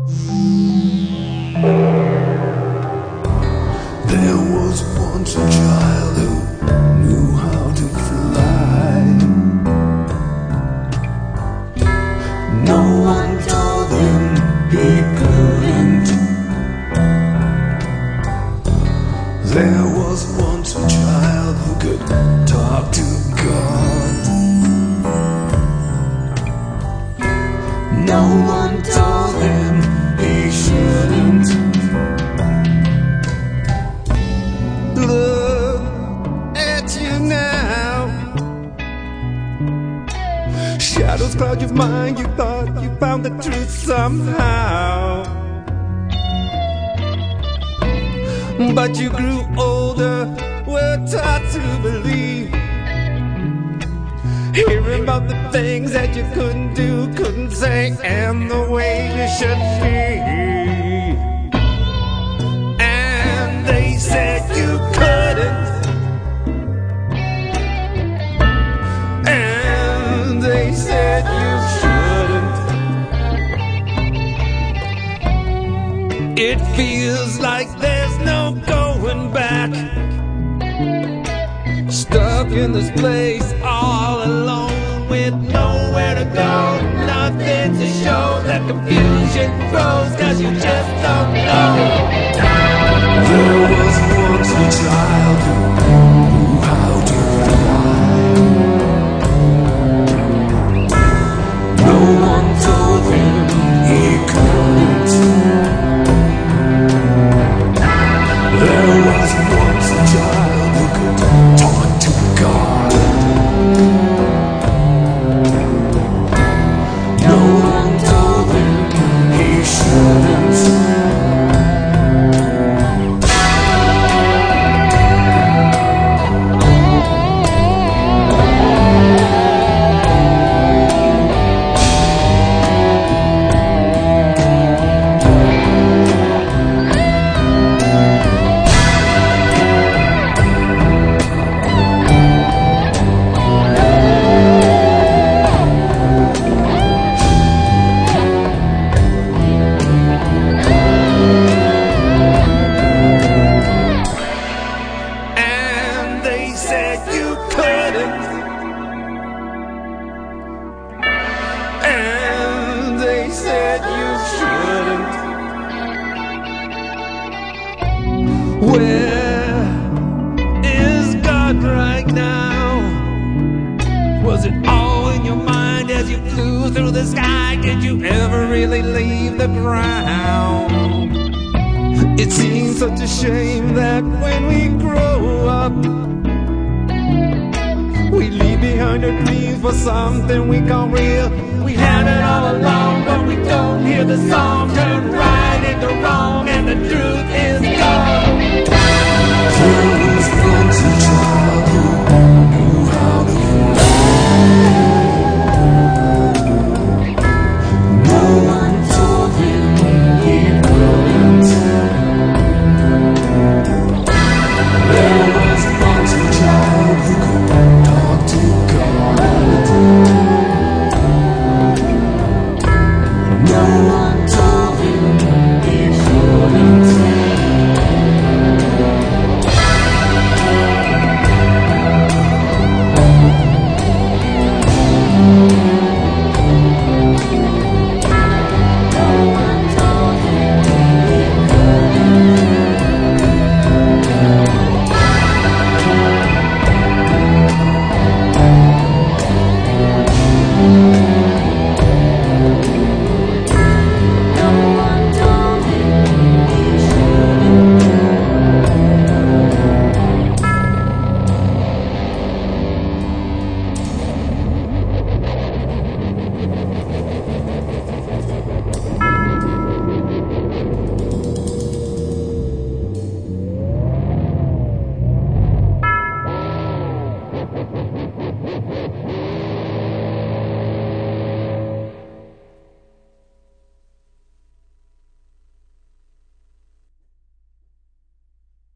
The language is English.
There was once a child who knew how to fly. No one told him he couldn't. There was once a child who could talk to God. No one told him he shouldn't. Look at you now. Shadows cloud your mind. You thought you found the truth somehow, but you grew older, were taught to believe, hearing about the things that you couldn't do, couldn't say, and the way you should be. And they said you couldn't, and they said you shouldn't. It feels like there's no going back, stuck in this place all alone with nowhere to go, nothing to show. The confusion grows 'cause you just don't know. There was once a child who knew how to fly. No one told him he couldn't. There was once a child who could talk to God. No one told him he shouldn't. And they said you shouldn't. Where is God right now? Was it all in your mind as you flew through the sky? Did you ever really leave the ground? It seems such a shame that when we grow up, we leave behind our dreams for something we call real. We had it all along, but we don't hear the song. Turn right into wrong, and the truth is gone. There was once a child who knew how to fly. No one told him he couldn't. There was once a child who could talk to God. No one told him he shouldn't.